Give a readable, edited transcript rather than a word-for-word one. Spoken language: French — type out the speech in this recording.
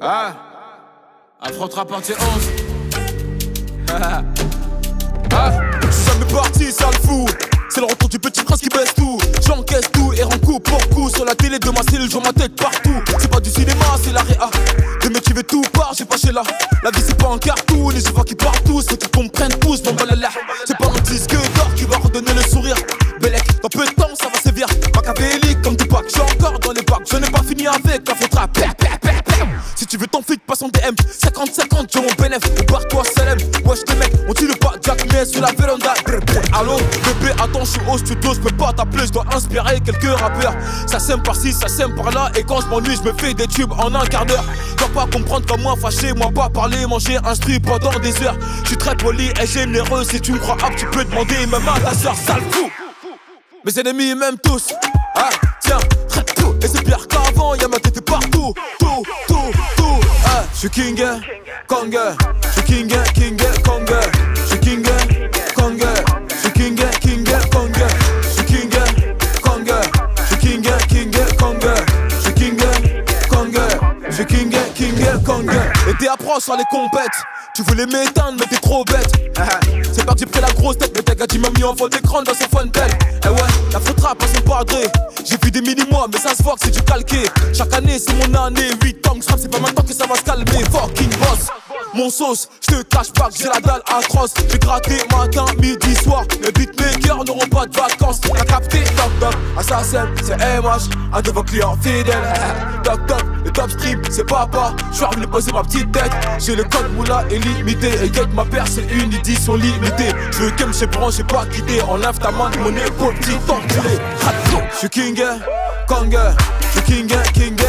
Ah, affrontera partie 11. Ah, je suis jamais parti, ça le fout. C'est le retour du petit prince qui baisse tout. J'encaisse tout et rends coup pour coup. Sur la télé de ma cellule, je vois ma tête partout. C'est pas du cinéma, c'est la réa. De motiver tout part, j'ai pas chez là. La vie c'est pas un cartoon et je vois qu'ils partent tous. Faut qu'ils comprennent tous, mon balala. C'est pas un disque d'or qui va redonner le sourire. Bellec, dans peu de temps ça va sévir. Machiavélique comme Tupac, j'suis encore dans les bacs. Je n'ai pas fini avec la faute rap. Si tu veux ton flic, passe en DM. 50-50, j'ai mon bénéf. Barre-toi, Salem. Wesh, les mecs, on tue le pas Jack, mais sur la véranda. Allô, bébé, attends, je suis au studio, je peux pas t'appeler, je dois inspirer quelques rappeurs. Ça sème par-ci, ça sème par-là. Et quand je m'ennuie, je me fais des tubes en un quart d'heure. Dois pas comprendre comme moi, fâché, moi pas parler, manger, instruit pendant des heures. Je suis très poli et généreux. Si tu me crois apte, tu peux demander même à ta soeur, sale fou. Mes ennemis m'aiment tous. Ah, tiens, traite tout. Et c'est pire qu'avant, y'a ma tête partout. Tout. Ah, je suis King, Kong. Je suis King, Kong. Je suis King, Kong. Je suis King, Kong. Je suis King, Kong. Je suis King, Kong. Je suis King, Kong. Je suis King, Kong. Et t'es approche sur les compètes. Tu voulais m'éteindre mais t'es trop bête. C'est pas que j'ai pris la grosse tête, mais ta gâchis m'a mis en fond d'écran dans son Fontel. Eh ouais, la faute rap, c'est pas Dre. J'ai vu des mini-mois, mais ça se voit que c'est du calqué. Chaque année, c'est mon année. 8 ans que je rappe, c'est pas maintenant que ça va se calmer. Fucking boss, mon sauce, je te cache pas que j'ai la dalle atroce. J'ai gratté matin, midi, soir. Les beatmakers n'auront pas de vacances. T'as capté, toc, assassin, c'est MH, un de vos clients fidèles. Toc, le top stream, c'est papa. J'suis revenu poser ma petite tête. J'ai le code moula illimité. Et get ma paire, c'est une édition limitée. Je veux qu'elle me branche, j'ai pas quitté. Enlève ta main de mon épaule, petit enculé. J'suis King, Kong. J'suis King,